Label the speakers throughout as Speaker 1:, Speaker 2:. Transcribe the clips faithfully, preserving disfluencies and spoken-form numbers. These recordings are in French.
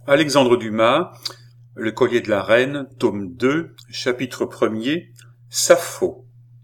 Speaker 1: Alexandre Dumas, Le collier de la reine, tome deux, chapitre premier, Sappho.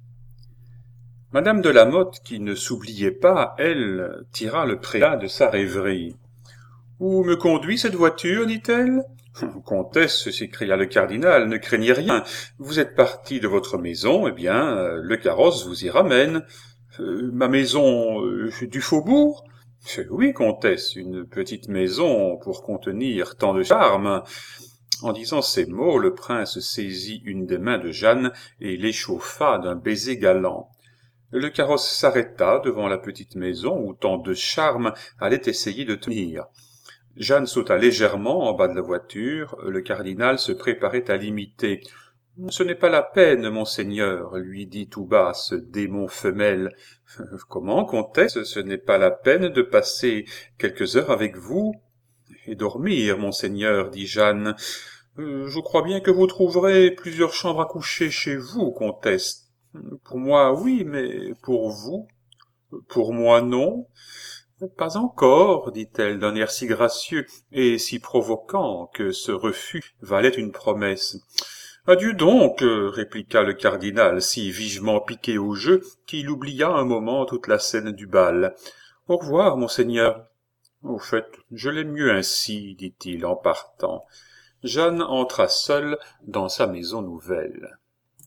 Speaker 1: Madame de Lamothe, qui ne s'oubliait pas, elle, tira le prélat de sa rêverie. « Où me conduit cette voiture, dit-elle ? » ?»« Comtesse, s'écria le cardinal, ne craignez rien. Vous êtes partie de votre maison, eh bien, le carrosse vous y ramène. Euh, ma maison euh, du faubourg ? Oui, comtesse, une petite maison pour contenir tant de charmes. » En disant ces mots, le prince saisit une des mains de Jeanne et l'échauffa d'un baiser galant. Le carrosse s'arrêta devant la petite maison où tant de charme allait essayer de tenir. Jeanne sauta légèrement en bas de la voiture, le cardinal se préparait à l'imiter. « Ce n'est pas la peine, monseigneur, lui dit tout bas ce démon femelle. « Comment, comtesse, ce n'est pas la peine de passer quelques heures avec vous ?»« Et dormir, monseigneur, dit Jeanne. Euh, « Je crois bien que vous trouverez plusieurs chambres à coucher chez vous, comtesse. »« Pour moi, oui, mais pour vous ?»« Pour moi, non. » « Pas encore, dit-elle d'un air si gracieux et si provoquant que ce refus valait une promesse. « Adieu donc, répliqua le cardinal, si vivement piqué au jeu qu'il oublia un moment toute la scène du bal. « Au revoir, monseigneur. »« Au fait, je l'aime mieux ainsi, dit-il en partant. » Jeanne entra seule dans sa maison nouvelle.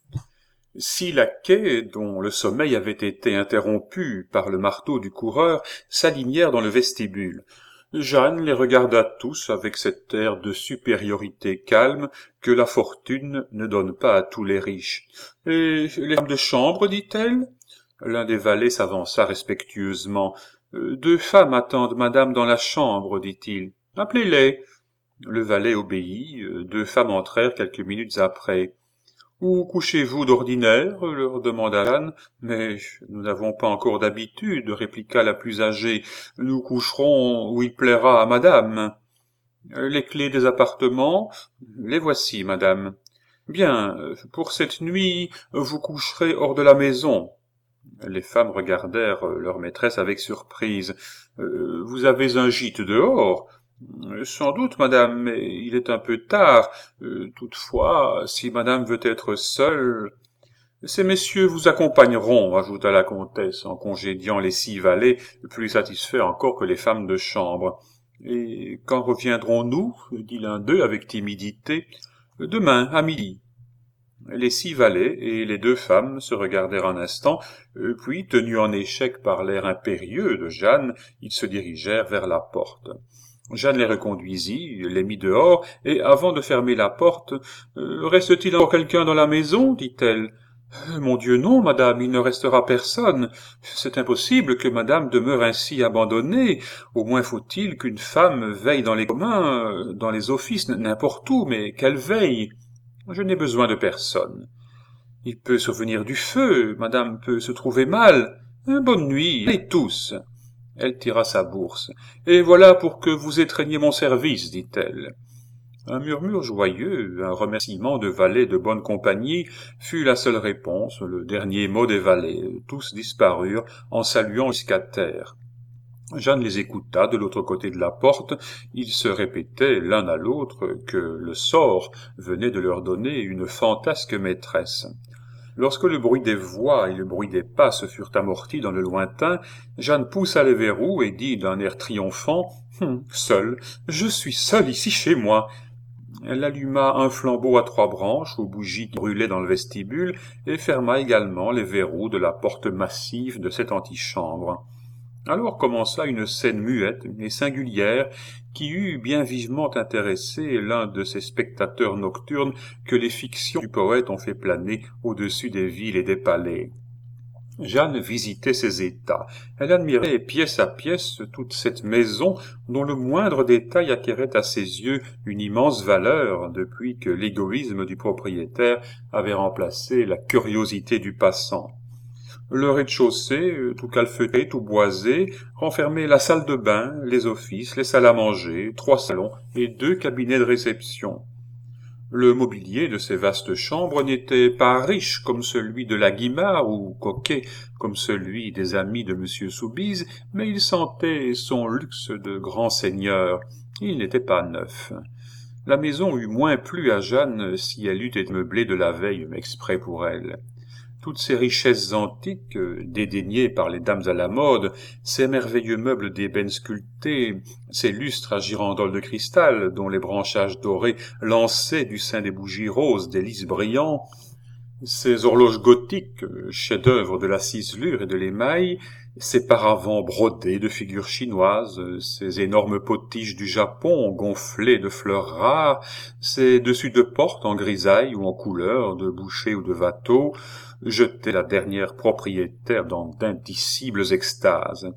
Speaker 1: Six laquais, dont le sommeil avait été interrompu par le marteau du coureur, s'alignèrent dans le vestibule. Jeanne les regarda tous avec cet air de supériorité calme que la fortune ne donne pas à tous les riches. « Et les femmes de chambre, dit-elle ?» L'un des valets s'avança respectueusement. « Deux femmes attendent madame dans la chambre, dit-il. Appelez-les. » Le valet obéit, deux femmes entrèrent quelques minutes après. « Où couchez-vous d'ordinaire ?» leur demanda Jeanne. « Mais nous n'avons pas encore d'habitude, » répliqua la plus âgée. « Nous coucherons où il plaira à madame. »« Les clés des appartements ? » ?»« Les voici, madame. »« Bien, pour cette nuit, vous coucherez hors de la maison. » Les femmes regardèrent leur maîtresse avec surprise. Euh, « Vous avez un gîte dehors ? » « Sans doute, madame, mais il est un peu tard. Euh, toutefois, si madame veut être seule... »« Ces messieurs vous accompagneront, » ajouta la comtesse, en congédiant les six valets, plus satisfaits encore que les femmes de chambre. « Et quand reviendrons-nous » dit l'un d'eux avec timidité. « Demain, à midi. » Les six valets et les deux femmes se regardèrent un instant, puis, tenus en échec par l'air impérieux de Jeanne, ils se dirigèrent vers la porte. Jeanne les reconduisit, les mit dehors, et avant de fermer la porte, euh, « Reste-t-il encore quelqu'un dans la maison ?» dit-elle. « Mon Dieu, non, madame, il ne restera personne. C'est impossible que madame demeure ainsi abandonnée. Au moins faut-il qu'une femme veille dans les communs, dans les offices, n'importe où, mais qu'elle veille. Je n'ai besoin de personne. Il peut survenir du feu, madame peut se trouver mal. Bonne nuit, allez tous. » Elle tira sa bourse. « Et voilà pour que vous étreigniez mon service, dit-elle. » Un murmure joyeux, un remerciement de valets de bonne compagnie fut la seule réponse, le dernier mot des valets. Tous disparurent en saluant jusqu'à terre. Jeanne les écouta de l'autre côté de la porte. Ils se répétaient l'un à l'autre que le sort venait de leur donner une fantasque maîtresse. Lorsque le bruit des voix et le bruit des pas se furent amortis dans le lointain, Jeanne poussa les verrous et dit d'un air triomphant hum, « Seule, je suis seule ici chez moi !» Elle alluma un flambeau à trois branches aux bougies qui brûlaient dans le vestibule et ferma également les verrous de la porte massive de cette antichambre. Alors commença une scène muette et singulière qui eut bien vivement intéressé l'un de ces spectateurs nocturnes que les fictions du poète ont fait planer au-dessus des villes et des palais. Jeanne visitait ces états. Elle admirait pièce à pièce toute cette maison dont le moindre détail acquérait à ses yeux une immense valeur depuis que l'égoïsme du propriétaire avait remplacé la curiosité du passant. Le rez-de-chaussée, tout calfeutré, tout boisé, renfermait la salle de bain, les offices, les salles à manger, trois salons et deux cabinets de réception. Le mobilier de ces vastes chambres n'était pas riche comme celui de la Guimard ou coquet comme celui des amis de Monsieur Soubise, mais il sentait son luxe de grand seigneur. Il n'était pas neuf. La maison eût moins plu à Jeanne si elle eût été meublée de la veille exprès pour elle. Toutes ces richesses antiques, euh, dédaignées par les dames à la mode, ces merveilleux meubles d'ébène sculptés, ces lustres à girandoles de cristal dont les branchages dorés lançaient du sein des bougies roses des lys brillants, ces horloges gothiques, euh, chefs-d'œuvre de la ciselure et de l'émail, ces paravents brodés de figures chinoises, euh, ces énormes potiches du Japon gonflées de fleurs rares, ces dessus de porte en grisaille ou en couleur de boucher ou de watteau, jetaient la dernière propriétaire dans d'indicibles extases.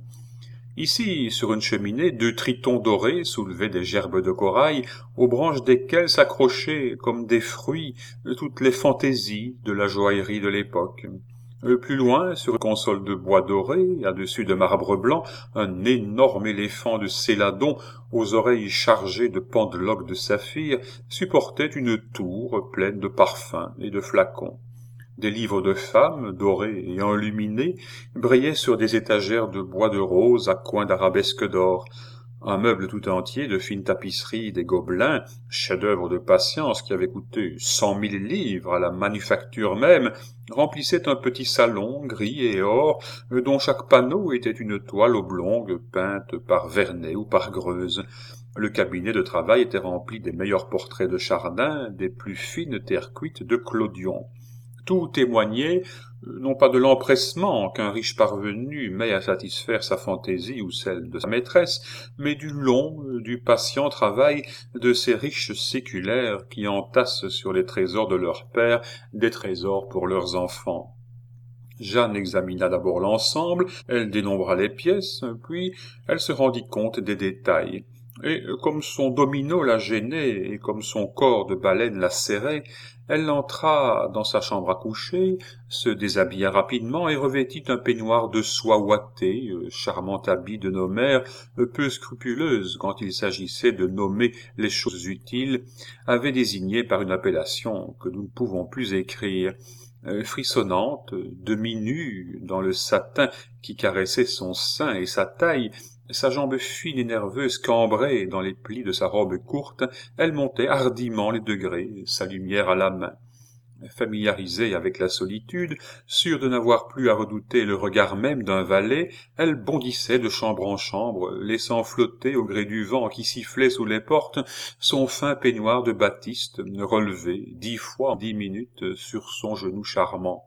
Speaker 1: Ici, sur une cheminée, deux tritons dorés soulevaient des gerbes de corail, aux branches desquelles s'accrochaient, comme des fruits, toutes les fantaisies de la joaillerie de l'époque. Plus loin, sur une console de bois doré, à-dessus de marbre blanc, un énorme éléphant de Céladon, aux oreilles chargées de pendeloques de saphir, supportait une tour pleine de parfums et de flacons. Des livres de femmes, dorés et enluminés, brillaient sur des étagères de bois de rose à coins d'arabesques d'or. Un meuble tout entier de fine tapisserie des Gobelins, chef-d'œuvre de patience qui avait coûté cent mille livres à la manufacture même, remplissait un petit salon gris et or, dont chaque panneau était une toile oblongue peinte par Vernet ou par Greuze. Le cabinet de travail était rempli des meilleurs portraits de Chardin, des plus fines terres cuites de Clodion. Tout témoignait, non pas de l'empressement qu'un riche parvenu met à satisfaire sa fantaisie ou celle de sa maîtresse, mais du long, du patient travail de ces riches séculaires qui entassent sur les trésors de leur père des trésors pour leurs enfants. Jeanne examina d'abord l'ensemble, elle dénombra les pièces, puis elle se rendit compte des détails. Et comme son domino la gênait et comme son corps de baleine la serrait, elle entra dans sa chambre à coucher, se déshabilla rapidement et revêtit un peignoir de soie ouatée, charmant habit de nos mères, peu scrupuleuse quand il s'agissait de nommer les choses utiles, avait désigné par une appellation que nous ne pouvons plus écrire. Frissonnante, demi-nue, dans le satin qui caressait son sein et sa taille, sa jambe fine et nerveuse cambrée dans les plis de sa robe courte, elle montait hardiment les degrés, sa lumière à la main. Familiarisée avec la solitude, sûre de n'avoir plus à redouter le regard même d'un valet, elle bondissait de chambre en chambre, laissant flotter au gré du vent qui sifflait sous les portes son fin peignoir de batiste relevé dix fois en dix minutes sur son genou charmant.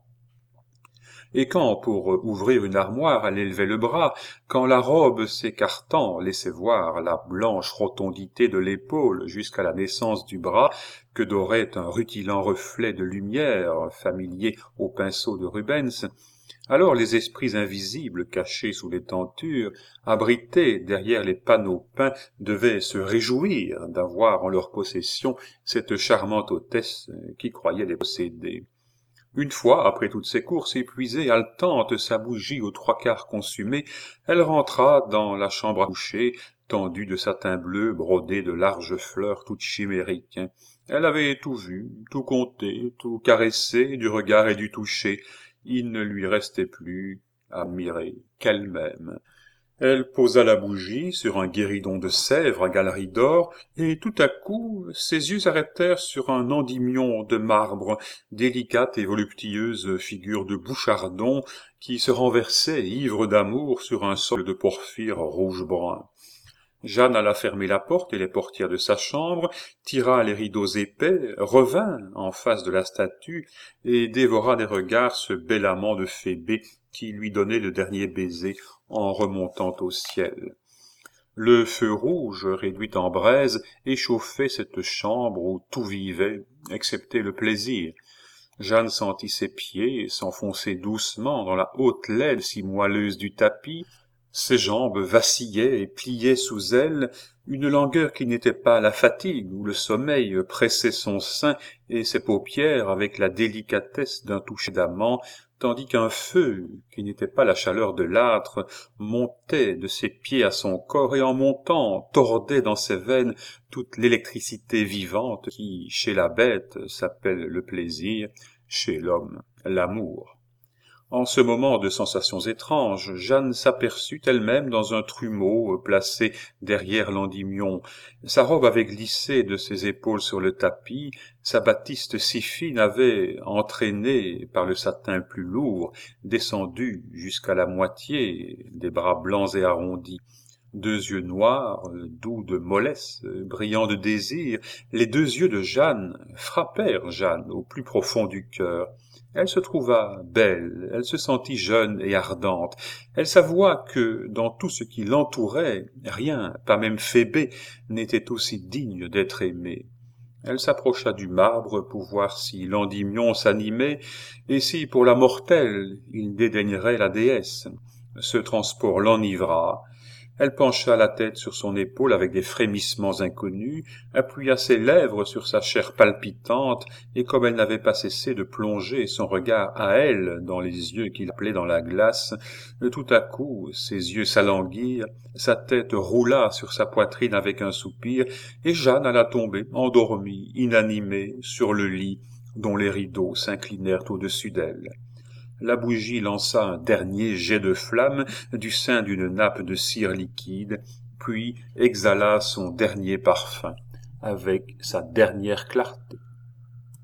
Speaker 1: Et quand, pour ouvrir une armoire, elle élevait le bras, quand la robe s'écartant laissait voir la blanche rotondité de l'épaule jusqu'à la naissance du bras, que dorait un rutilant reflet de lumière, familier au pinceau de Rubens, alors les esprits invisibles cachés sous les tentures, abrités derrière les panneaux peints, devaient se réjouir d'avoir en leur possession cette charmante hôtesse qui croyait les posséder. Une fois, après toutes ces courses épuisées, haletante, sa bougie aux trois quarts consumée, elle rentra dans la chambre à coucher, tendue de satin bleu, brodée de larges fleurs toutes chimériques. Elle avait tout vu, tout compté, tout caressé, du regard et du toucher. Il ne lui restait plus à admirer qu'elle-même. Elle posa la bougie sur un guéridon de sèvres à galerie d'or, et tout à coup ses yeux s'arrêtèrent sur un endymion de marbre, délicate et voluptueuse figure de bouchardon qui se renversait, ivre d'amour, sur un sol de porphyre rouge-brun. Jeanne alla fermer la porte et les portières de sa chambre, tira les rideaux épais, revint en face de la statue et dévora des regards ce bel amant de Phébé qui lui donnait le dernier baiser en remontant au ciel. Le feu rouge, réduit en braise, échauffait cette chambre où tout vivait, excepté le plaisir. Jeanne sentit ses pieds s'enfoncer doucement dans la haute laine si moelleuse du tapis, ses jambes vacillaient et pliaient sous elle, une langueur qui n'était pas la fatigue ou le sommeil pressait son sein et ses paupières avec la délicatesse d'un toucher d'amant, tandis qu'un feu, qui n'était pas la chaleur de l'âtre, montait de ses pieds à son corps et en montant tordait dans ses veines toute l'électricité vivante qui, chez la bête, s'appelle le plaisir, chez l'homme, l'amour. En ce moment de sensations étranges, Jeanne s'aperçut elle-même dans un trumeau placé derrière l'Endymion. Sa robe avait glissé de ses épaules sur le tapis, sa batiste si fine avait, entraînée par le satin plus lourd, descendu jusqu'à la moitié des bras blancs et arrondis. Deux yeux noirs, doux de mollesse, brillants de désir, les deux yeux de Jeanne frappèrent Jeanne au plus profond du cœur. Elle se trouva belle, elle se sentit jeune et ardente, elle s'avoua que, dans tout ce qui l'entourait, rien, pas même Phébé, n'était aussi digne d'être aimé. Elle s'approcha du marbre pour voir si l'Endymion s'animait, et si, pour la mortelle, il dédaignerait la déesse. Ce transport l'enivra. Elle pencha la tête sur son épaule avec des frémissements inconnus, appuya ses lèvres sur sa chair palpitante, et comme elle n'avait pas cessé de plonger son regard à elle dans les yeux qu'il appelait dans la glace, tout à coup ses yeux s'alanguirent, sa tête roula sur sa poitrine avec un soupir, et Jeanne alla tomber, endormie, inanimée, sur le lit, dont les rideaux s'inclinèrent au-dessus d'elle. La bougie lança un dernier jet de flamme du sein d'une nappe de cire liquide, puis exhala son dernier parfum avec sa dernière clarté.